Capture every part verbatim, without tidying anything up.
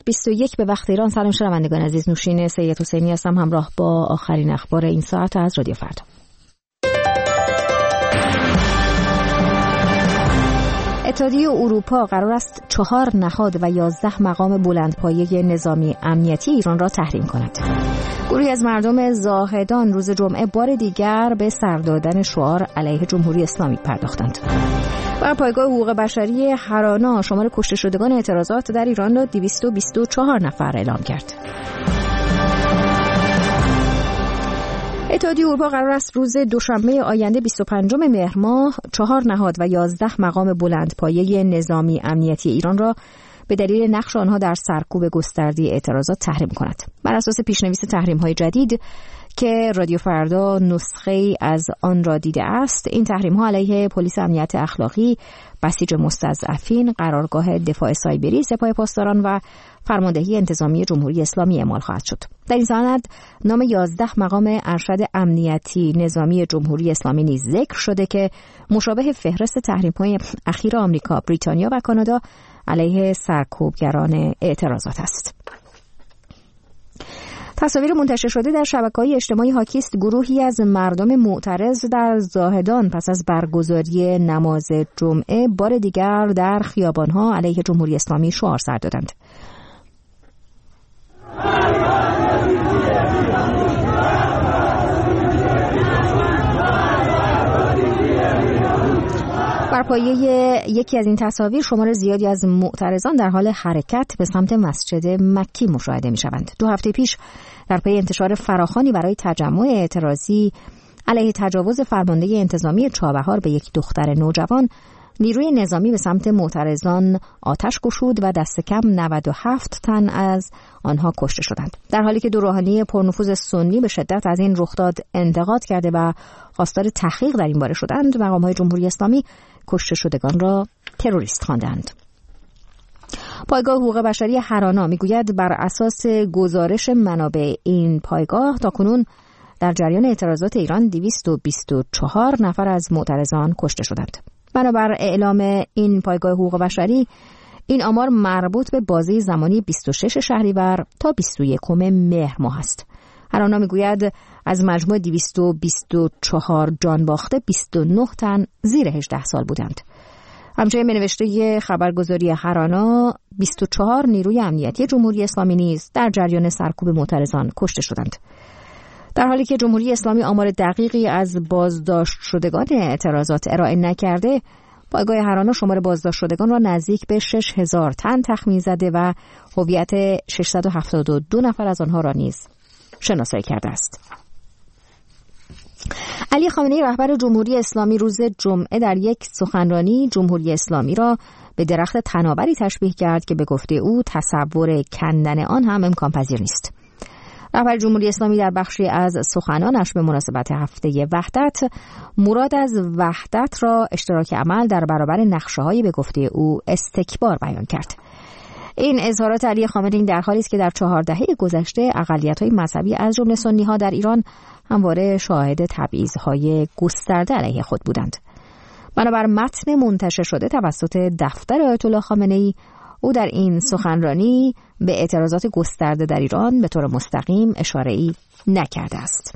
بیست و یک به وقت ایران. سلام شنوندگان عزیز، نوشین سید حسینی هستم همراه با آخرین اخبار این ساعت از رادیو فردا. اتحادیه اروپا قرار است چهار نهاد و یازده مقام بلندپایه نظامی امنیتی ایران را تحریم کند. گروهی از مردم زاهدان روز جمعه بار دیگر به سر دادن شعار علیه جمهوری اسلامی پرداختند. بر پایگاه حقوق بشری هرانا شمار کشته شدگان اعتراضات در ایران را دویست و بیست و چهار نفر اعلام کرد. اتحادیه اروپا قرار است روز دوشنبه آینده بیست و پنجم مهر ماه چهار نهاد و یازده مقام بلندپایه نظامی امنیتی ایران را به دلیل نقش آنها در سرکوب گسترده اعتراضات تحریم کند. بر اساس پیشنویس تحریم‌های جدید که رادیو فردا نسخه از آن را دیده است، این تحریم‌ها علیه پلیس امنیت اخلاقی، بسیج مستضعفین، قرارگاه دفاع سایبری، سپاه پاسداران و فرماندهی انتظامی جمهوری اسلامی اعمال خواهد شد. در این سند نام یازده مقام ارشد امنیتی نظامی جمهوری اسلامی نیز ذکر شده که مشابه فهرست تحریم‌های اخیر آمریکا، بریتانیا و کانادا علیه سرکوبگران اعتراضات است. تصاویر منتشر شده در شبکه‌های اجتماعی حاکیست گروهی از مردم معترض در زاهدان پس از برگزاری نماز جمعه بار دیگر در خیابان‌ها علیه جمهوری اسلامی شعار سر دادند. بر پایه یکی از این تصاویر شمار زیادی از معترضان در حال حرکت به سمت مسجد مکی مشاهده می‌شوند. دو هفته پیش در پی انتشار فراخوانی برای تجمع اعتراضی علیه تجاوز فرمانده انتظامی چابهار به یک دختر نوجوان، نیروی نظامی به سمت معترضان آتش گشود و دست کم نود و هفت تن از آنها کشته شدند. در حالی که دو روحانی پرنفوذ سنی به شدت از این رخداد انتقاد کرده و خواستار تحقیق در این باره شدند، مقام‌های جمهوری اسلامی کشته شدگان را تروریست خواندند. پایگاه حقوق بشری هرانا میگوید بر اساس گزارش منابع این پایگاه تاکنون در جریان اعتراضات ایران دویست و بیست و چهار نفر از معترضان کشته شدند. بنابر اعلام این پایگاه حقوق بشری، این آمار مربوط به بازه زمانی بیست و شش شهریور تا بیست و یک مهر ماه است. هرانا میگوید از مجموع دویست و بیست و چهار جان باخته بیست و نه تن زیر هجده سال بودند. همچنین به نوشته خبرگزاری هرانا بیست و چهار نیروی امنیتی جمهوری اسلامی نیز در جریان سرکوب معترضان کشته شدند. در حالی که جمهوری اسلامی آمار دقیقی از بازداشت شدگان اعتراضات ارائه نکرده، پایگاه هرانا شمار بازداشت شدگان را نزدیک به شش هزار تن تخمین زده و هویت ششصد و هفتاد و دو نفر از آنها را نیز شناسایی کرده است. علی خامنه‌ای رهبر جمهوری اسلامی روز جمعه در یک سخنرانی جمهوری اسلامی را به درخت تناوری تشبیه کرد که به گفته او تصور کندن آن هم امکان پذیر نیست. رهبر جمهوری اسلامی در بخشی از سخنانش به مناسبت هفته وحدت مراد از وحدت را اشتراک عمل در برابر نقشه‌های به گفته او استکبار بیان کرد. این اظهارات علی خامنه‌ای در حالی است که در چهار دهه گذشته اقلیت‌های مذهبی از جمله سنی‌ها در ایران همواره شاهد تبعیض‌های گسترده علیه خود بودند. بنابر متن منتشر شده توسط دفتر آیت الله خامنه‌ای، او در این سخنرانی به اعتراضات گسترده در ایران به طور مستقیم اشاره‌ای نکرده است.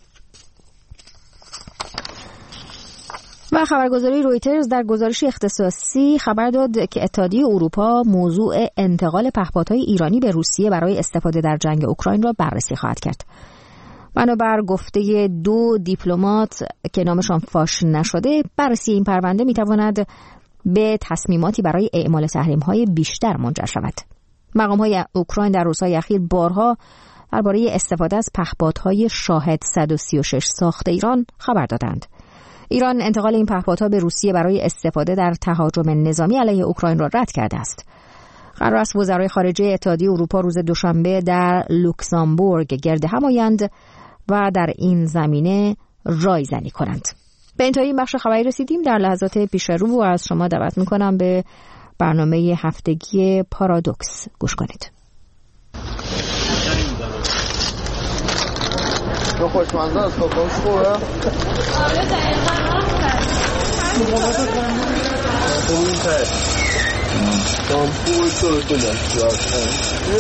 و خبرگزاری رویترز در گزارشی اختصاصی خبر داد که اتحادیه اروپا موضوع انتقال پهپادهای ایرانی به روسیه برای استفاده در جنگ اوکراین را بررسی خواهد کرد. بنابر گفته دو دیپلمات که نامشان فاش نشده، بررسی این پرونده میتواند به تصمیماتی برای اعمال تحریم‌های بیشتر منجر شود. مقام‌های اوکراین در روزهای اخیر بارها درباره استفاده از پهپادهای شاهد صد و سی و شش ساخت ایران خبر دادند. ایران انتقال این پهپادها به روسیه برای استفاده در تهاجم نظامی علیه اوکراین را رد کرده است. قرار است وزرای خارجه اتحادیه اروپا روز دوشنبه در لوکزامبورگ گرد هم آیند و در این زمینه رایزنی کنند. به انتهای این بخش خبری رسیدیم. در لحظات پیش رو از شما دعوت میکنم به برنامه هفتگی پارادوکس گوش کنید. تو خوشمزه است، تو خوش خوبه؟ آره دقیقا.